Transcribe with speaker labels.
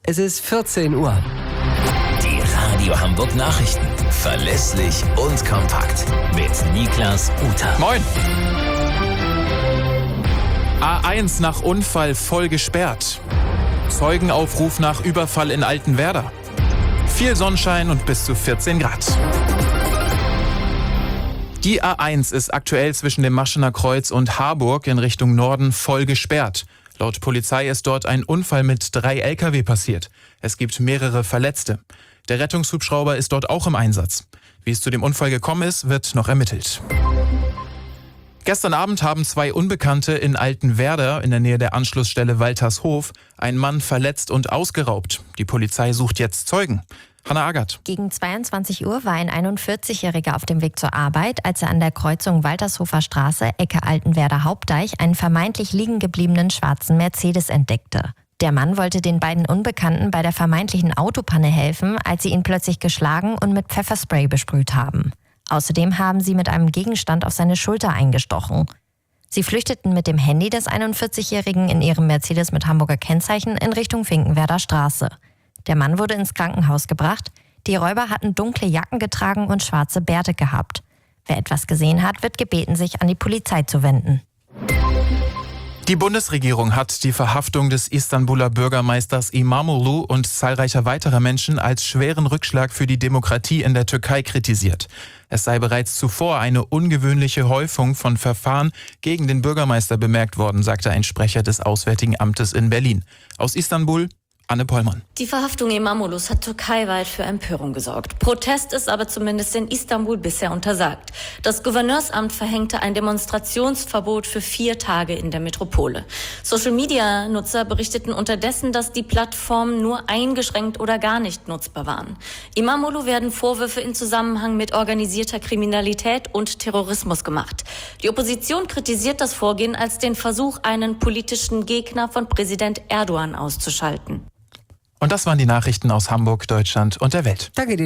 Speaker 1: Es ist 14 Uhr.
Speaker 2: Die Radio Hamburg Nachrichten. Verlässlich und kompakt. Mit Niklas Uter.
Speaker 3: Moin! A1 nach Unfall voll gesperrt. Zeugenaufruf nach Überfall in Altenwerder. Viel Sonnenschein und bis zu 14 Grad. Die A1 ist aktuell zwischen dem Maschener Kreuz und Harburg in Richtung Norden voll gesperrt. Laut Polizei ist dort ein Unfall mit 3 Lkw passiert. Es gibt mehrere Verletzte. Der Rettungshubschrauber ist dort auch im Einsatz. Wie es zu dem Unfall gekommen ist, wird noch ermittelt. Gestern Abend haben 2 Unbekannte in Altenwerder in der Nähe der Anschlussstelle Waltershof einen Mann verletzt und ausgeraubt. Die Polizei sucht jetzt Zeugen. Hanna Agert.
Speaker 4: Gegen 22 Uhr war ein 41-Jähriger auf dem Weg zur Arbeit, als er an der Kreuzung Waltershofer Straße, Ecke Altenwerder Hauptdeich, einen vermeintlich liegen gebliebenen schwarzen Mercedes entdeckte. Der Mann wollte den beiden Unbekannten bei der vermeintlichen Autopanne helfen, als sie ihn plötzlich geschlagen und mit Pfefferspray besprüht haben. Außerdem haben sie mit einem Gegenstand auf seine Schulter eingestochen. Sie flüchteten mit dem Handy des 41-Jährigen in ihrem Mercedes mit Hamburger Kennzeichen in Richtung Finkenwerder Straße. Der Mann wurde ins Krankenhaus gebracht. Die Räuber hatten dunkle Jacken getragen und schwarze Bärte gehabt. Wer etwas gesehen hat, wird gebeten, sich an die Polizei zu wenden.
Speaker 3: Die Bundesregierung hat die Verhaftung des Istanbuler Bürgermeisters İmamoğlu und zahlreicher weiterer Menschen als schweren Rückschlag für die Demokratie in der Türkei kritisiert. Es sei bereits zuvor eine ungewöhnliche Häufung von Verfahren gegen den Bürgermeister bemerkt worden, sagte ein Sprecher des Auswärtigen Amtes in Berlin. Aus Istanbul, Anne Pollmann.
Speaker 5: Die Verhaftung İmamoğlu's hat türkeiweit für Empörung gesorgt. Protest ist aber zumindest in Istanbul bisher untersagt. Das Gouverneursamt verhängte ein Demonstrationsverbot für 4 Tage in der Metropole. Social-Media-Nutzer berichteten unterdessen, dass die Plattformen nur eingeschränkt oder gar nicht nutzbar waren. İmamoğlu werden Vorwürfe in Zusammenhang mit organisierter Kriminalität und Terrorismus gemacht. Die Opposition kritisiert das Vorgehen als den Versuch, einen politischen Gegner von Präsident Erdogan auszuschalten.
Speaker 3: Und das waren die Nachrichten aus Hamburg, Deutschland und der Welt.
Speaker 1: Danke dir.